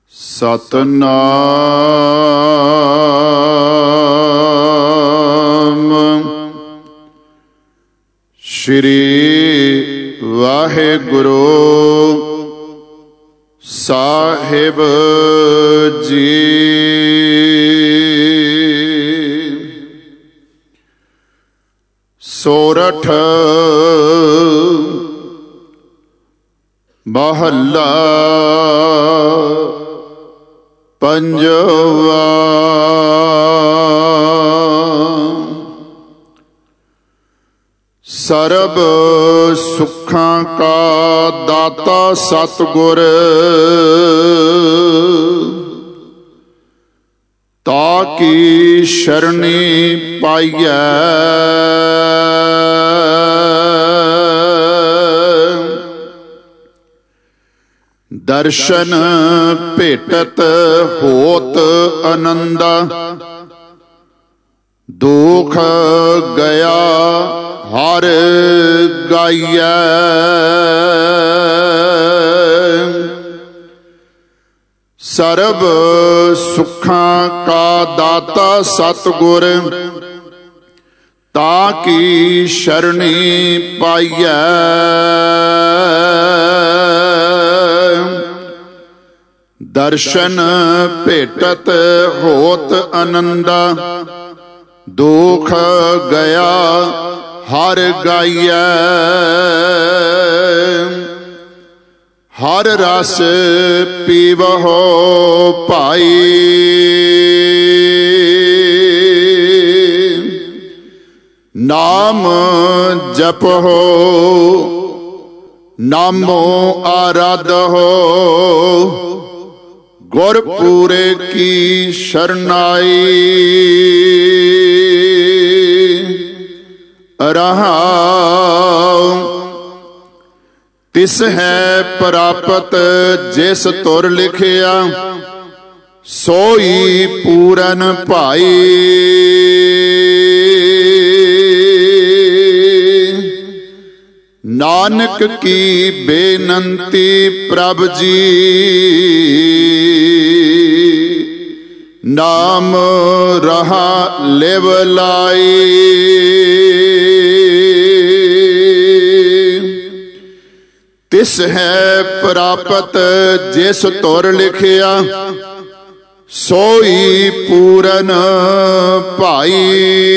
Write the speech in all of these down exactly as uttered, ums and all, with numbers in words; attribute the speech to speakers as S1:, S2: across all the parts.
S1: ਸਤਨਾਮ ਸ਼੍ਰੀ ਵਾਹਿਗੁਰੂ ਸਾਹਿਬ ਜੀ। ਸੋਰਠ ਮਹੱਲਾ ਪੰਜਵਾ। ਸਰਬ ਸੁੱਖਾਂ ਕਾ ਦਾਤਾ ਸਤਿਗੁਰ, ਤਾ ਕੀ ਸ਼ਰਣੀ ਪਾਈਐ। ਦਰਸ਼ਨ ਭੇਟਤ ਹੋਤ ਅਨੰਦਾ, ਦੁਖ ਗਿਆ ਹਰਿ ਗਾਈਐ। ਸਰਬ ਸੁੱਖਾਂ ਕਾ ਦਾਤਾ ਸਤਿਗੁਰ, ਤਾ ਕੀ ਸ਼ਰਣੀ ਪਾਈਐ। ਦਰਸ਼ਨ ਭੇਟਤ ਹੋਤ ਅਨੰਦਾ, ਦੁਖ ਗਿਆ ਹਰਿ ਗਾਈਐ। ਹਰਿ ਰਸ ਪੀਵਹੁ ਭਾਈ, ਨਾਮ ਜਪਹੁ ਨਾਮੋ ਆਰਾਧਹੁ। ਗੁਰ ਪੂਰੇ ਕੀ ਸ਼ਰਨਾਈ, ਰਹਾਉ। ਤਿਸ ਹੈ ਪ੍ਰਾਪਤ ਜਿਸ ਤੁਰ ਲਿਖਿਆ, ਸੋਈ ਪੂਰਨ ਭਾਈ। ਨਾਨਕ ਕੀ ਬੇਨੰਤੀ ਪ੍ਰਭ ਜੀ, ਨਾਮ ਰਹਾ ਲਿਵ ਲਾਈ। ਤਿਸ ਹੈ ਪ੍ਰਾਪਤ ਜਿਸ ਤੁਰ ਲਿਖਿਆ, ਸੋਈ ਪੂਰਨ ਭਾਈ।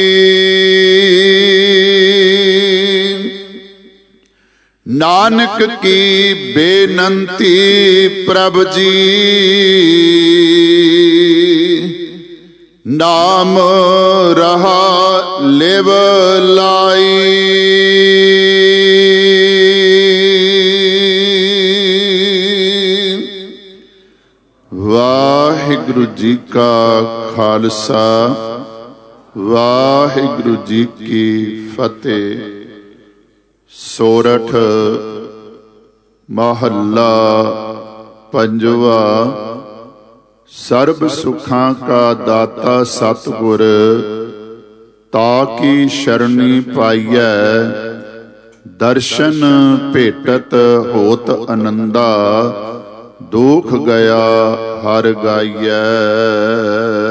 S1: ਨਾਨਕ ਕੀ ਬੇਨੰਤੀ ਪ੍ਰਭ ਜੀ, ਨਾਮ ਰਹਾ ਲਿਵ ਲਾਈ। ਵਾਹਿਗੁਰੂ ਜੀ ਕਾ ਖਾਲਸਾ, ਵਾਹਿਗੁਰੂ ਜੀ ਕੀ ਫਤਿਹ। ਸੋਰਠ ਮਹੱਲਾ ਪੰਜਵਾ। ਸਰਬ ਸੁੱਖਾਂ ਕਾ ਦਾਤਾ ਸਤਿਗੁਰ, ਤਾ ਕੀ ਸ਼ਰਣੀ ਪਾਈਐ। ਦਰਸ਼ਨ ਭੇਟਤ ਹੋਤ ਅਨੰਦਾ, ਦੁਖ ਗਿਆ ਹਰਿ ਗਾਈਐ।